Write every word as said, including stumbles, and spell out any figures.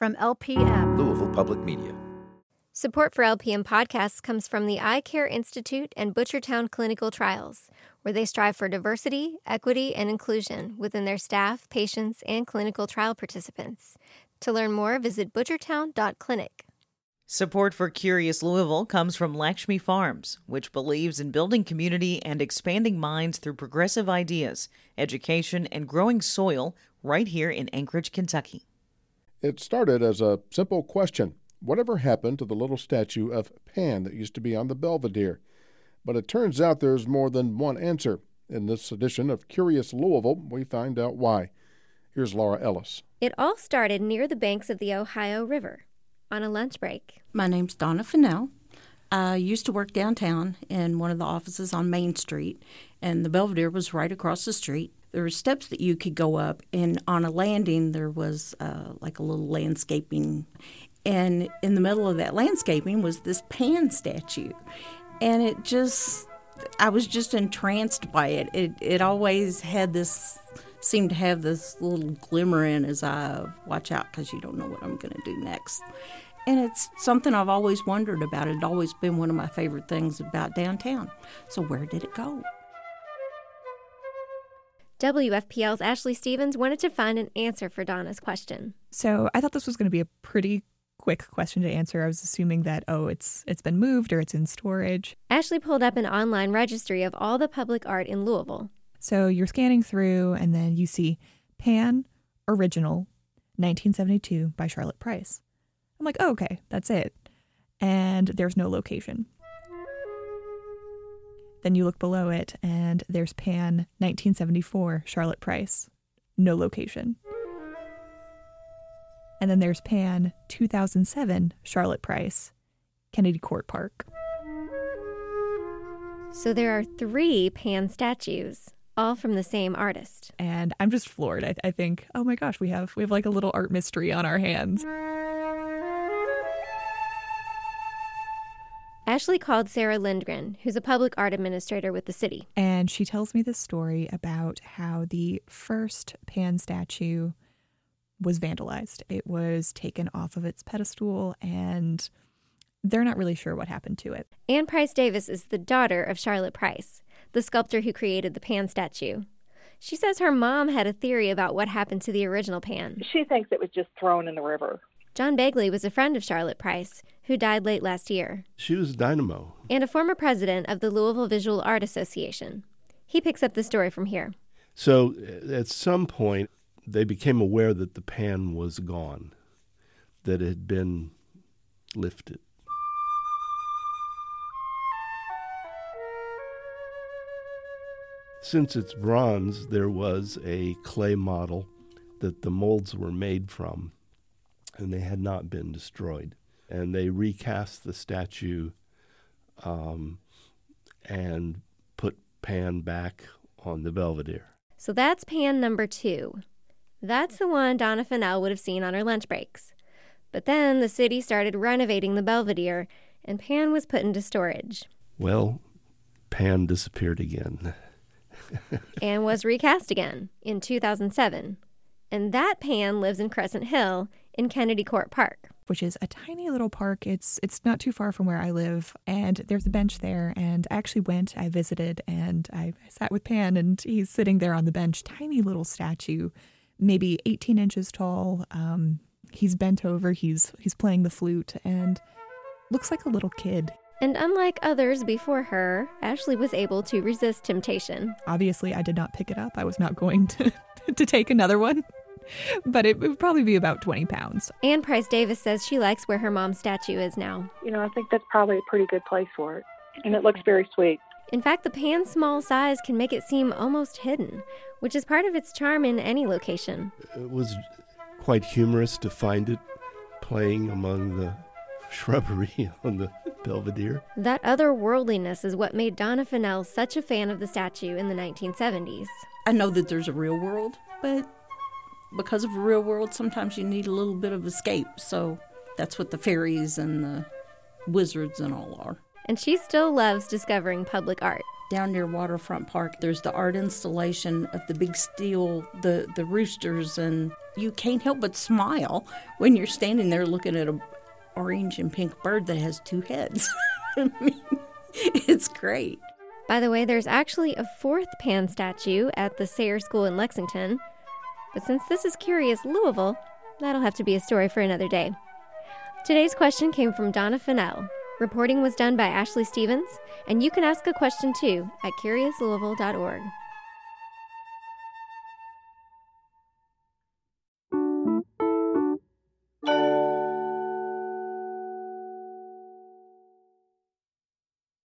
From L P M, Louisville Public Media. Support for L P M podcasts comes from the Eye Care Institute and Butchertown Clinical Trials, where they strive for diversity, equity, and inclusion within their staff, patients, and clinical trial participants. To learn more, visit butchertown dot clinic. Support for Curious Louisville comes from Lakshmi Farms, which believes in building community and expanding minds through progressive ideas, education, and growing soil right here in Anchorage, Kentucky. It started as a simple question. Whatever happened to the little statue of Pan that used to be on the Belvedere? But it turns out there's more than one answer. In this edition of Curious Louisville, we find out why. Here's Laura Ellis. It all started near the banks of the Ohio River on a lunch break. My name's Donna Fennell. I used to work downtown in one of the offices on Main Street, and the Belvedere was right across the street. There were steps that you could go up, and on a landing there was uh, like a little landscaping. And in the middle of that landscaping was this Pan statue. And it just, I was just entranced by it. It, it always had this, seemed to have this little glimmer in his eye of watch out because you don't know what I'm going to do next. And it's something I've always wondered about. It had always been one of my favorite things about downtown. So where did it go? W F P L's Ashley Stevens wanted to find an answer for Donna's question. So I thought this was going to be a pretty quick question to answer. I was assuming that, oh, it's it's been moved or it's in storage. Ashley pulled up an online registry of all the public art in Louisville. So you're scanning through and then you see Pan Original nineteen seventy-two by Charlotte Price. I'm like, oh, okay, that's it. And there's no location. Then you look below it, and there's Pan nineteen seventy-four, Charlotte Price. No location. And then there's Pan two thousand seven, Charlotte Price, Kennedy Court Park. So there are three Pan statues, all from the same artist. And I'm just floored. I, I think, oh my gosh, we have we have like a little art mystery on our hands. Ashley called Sarah Lindgren, who's a public art administrator with the city. And she tells me this story about how the first Pan statue was vandalized. It was taken off of its pedestal, and they're not really sure what happened to it. Anne Price Davis is the daughter of Charlotte Price, the sculptor who created the Pan statue. She says her mom had a theory about what happened to the original Pan. She thinks it was just thrown in the river. John Begley was a friend of Charlotte Price, who died late last year. She was dynamo. And a former president of the Louisville Visual Art Association. He picks up the story from here. So at some point, they became aware that the Pan was gone, that it had been lifted. Since it's bronze, there was a clay model that the molds were made from, and they had not been destroyed. And they recast the statue um, and put Pan back on the Belvedere. So that's Pan number two. That's the one Donna Fennell would have seen on her lunch breaks. But then the city started renovating the Belvedere, and Pan was put into storage. Well, Pan disappeared again. And was recast again in two thousand seven. And that Pan lives in Crescent Hill in Kennedy Court Park, which is a tiny little park. It's it's not too far from where I live, and there's a bench there, and I actually went, I visited, and I sat with Pan, and he's sitting there on the bench, tiny little statue, maybe eighteen inches tall. Um, he's bent over, he's he's playing the flute, and looks like a little kid. And unlike others before her, Ashley was able to resist temptation. Obviously, I did not pick it up. I was not going to, to take another one. But it would probably be about twenty pounds. Anne Price Davis says she likes where her mom's statue is now. You know, I think that's probably a pretty good place for it. And it looks very sweet. In fact, the Pan's small size can make it seem almost hidden, which is part of its charm in any location. It was quite humorous to find it playing among the shrubbery on the Belvedere. That otherworldliness is what made Donna Fennell such a fan of the statue in the nineteen seventies. I know that there's a real world, but because of the real world, sometimes you need a little bit of escape. So that's what the fairies and the wizards and all are. And she still loves discovering public art. Down near Waterfront Park, there's the art installation of the big steel, the, the roosters and you can't help but smile when you're standing there looking at a orange and pink bird that has two heads. I mean, it's great. By the way, there's actually a fourth Pan statue at the Sayre School in Lexington. But since this is Curious Louisville, that'll have to be a story for another day. Today's question came from Donna Fennell. Reporting was done by Ashley Stevens, and you can ask a question too at curious louisville dot org.